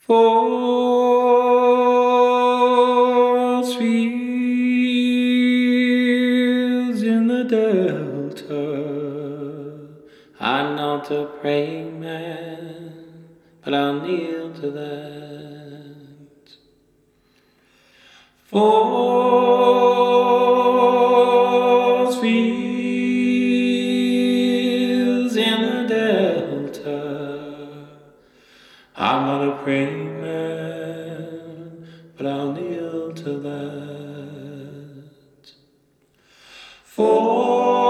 Force fields in the Delta. I'm not a praying man, but I'll kneel to that. Force fields in the Delta. I'm not a praying man, but I'll kneel to that. For